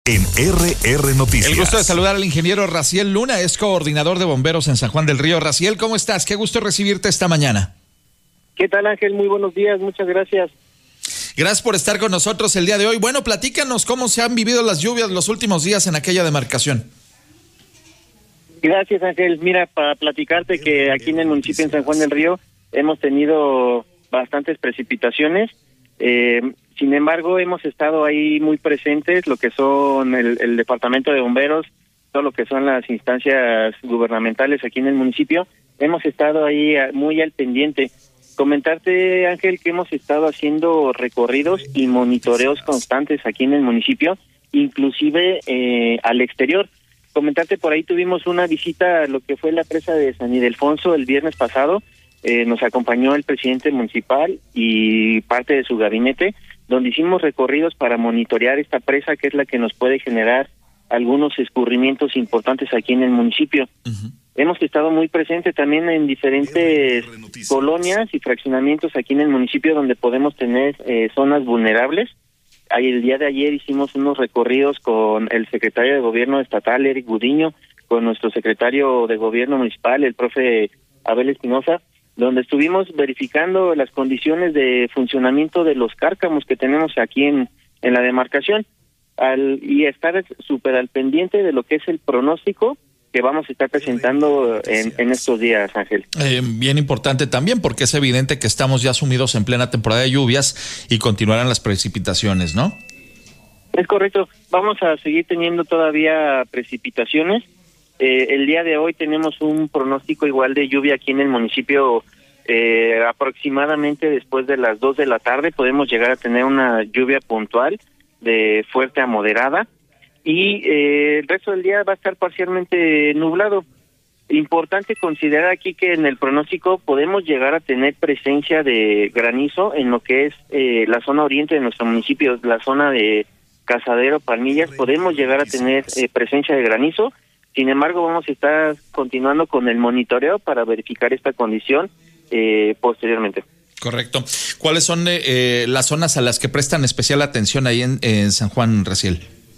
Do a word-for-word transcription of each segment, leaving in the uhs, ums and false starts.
En R R Noticias. El gusto de saludar al ingeniero Raciel Luna, es coordinador de bomberos en San Juan del Río. Raciel, ¿cómo estás? Qué gusto recibirte esta mañana. ¿Qué tal, Ángel? Muy buenos días, muchas gracias. Gracias por estar con nosotros el día de hoy. Bueno, platícanos cómo se han vivido las lluvias los últimos días en aquella demarcación. Gracias, Ángel. Mira, para platicarte que aquí en el municipio de San Juan del Río hemos tenido bastantes precipitaciones. Eh, sin embargo, hemos estado ahí muy presentes, lo que son el, el departamento de bomberos, todo lo que son las instancias gubernamentales aquí en el municipio. Hemos estado ahí muy al pendiente. Comentarte, Ángel, que hemos estado haciendo recorridos y monitoreos constantes aquí en el municipio, inclusive eh, al exterior. Comentarte, por ahí tuvimos una visita a lo que fue la presa de San Ildefonso el viernes pasado. Eh, nos acompañó el presidente municipal y parte de su gabinete, donde hicimos recorridos para monitorear esta presa, que es la que nos puede generar algunos escurrimientos importantes aquí en el municipio. Uh-huh. Hemos estado muy presentes también en diferentes colonias y fraccionamientos aquí en el municipio donde podemos tener eh, zonas vulnerables. Ahí el día de ayer hicimos unos recorridos con el secretario de Gobierno estatal, Eric Gudiño, con nuestro secretario de Gobierno municipal, el profe Abel Espinosa, donde estuvimos verificando las condiciones de funcionamiento de los cárcamos que tenemos aquí en, en la demarcación, al, y estar súper al pendiente de lo que es el pronóstico que vamos a estar presentando en, en estos días, Ángel. Eh, bien importante también, porque es evidente que estamos ya sumidos en plena temporada de lluvias y continuarán las precipitaciones, ¿no? Es correcto, vamos a seguir teniendo todavía precipitaciones. Eh, el día de hoy tenemos un pronóstico igual de lluvia aquí en el municipio, eh, aproximadamente después de las dos de la tarde podemos llegar a tener una lluvia puntual de fuerte a moderada y eh, el resto del día va a estar parcialmente nublado. Importante considerar aquí que en el pronóstico podemos llegar a tener presencia de granizo en lo que es eh, la zona oriente de nuestro municipio, la zona de Cazadero, Palmillas, podemos llegar a tener eh, presencia de granizo. Sin embargo, vamos a estar continuando con el monitoreo para verificar esta condición eh, posteriormente. Correcto. ¿Cuáles son eh, las zonas a las que prestan especial atención ahí en, en San Juan, Raciel?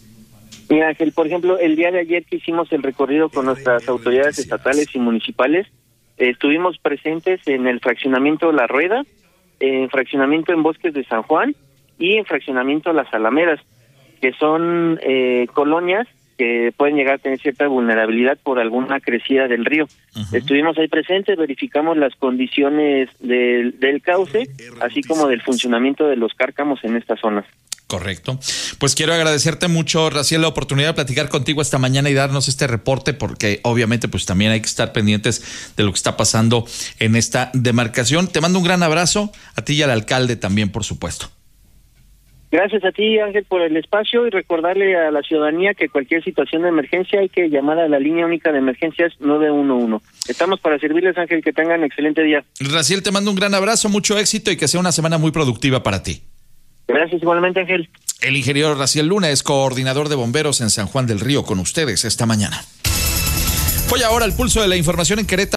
Mira, Ángel, por ejemplo, el día de ayer que hicimos el recorrido con nuestras autoridades estatales y municipales, eh, estuvimos presentes en el fraccionamiento La Rueda, en fraccionamiento en Bosques de San Juan y en fraccionamiento Las Alamedas, que son eh, colonias que pueden llegar a tener cierta vulnerabilidad por alguna crecida del río. Uh-huh. Estuvimos ahí presentes, verificamos las condiciones del, del cauce, así como del funcionamiento de los cárcamos en estas zonas. Correcto. Pues quiero agradecerte mucho, Raciel, la oportunidad de platicar contigo esta mañana y darnos este reporte, porque obviamente pues también hay que estar pendientes de lo que está pasando en esta demarcación. Te mando un gran abrazo, a ti y al alcalde también, por supuesto. Gracias a ti, Ángel, por el espacio y recordarle a la ciudadanía que cualquier situación de emergencia hay que llamar a la línea única de emergencias nueve uno uno. Estamos para servirles, Ángel, que tengan excelente día. Raciel, te mando un gran abrazo, mucho éxito y que sea una semana muy productiva para ti. Gracias, igualmente, Ángel. El ingeniero Raciel Luna es coordinador de bomberos en San Juan del Río con ustedes esta mañana. Voy ahora al pulso de la información en Querétaro.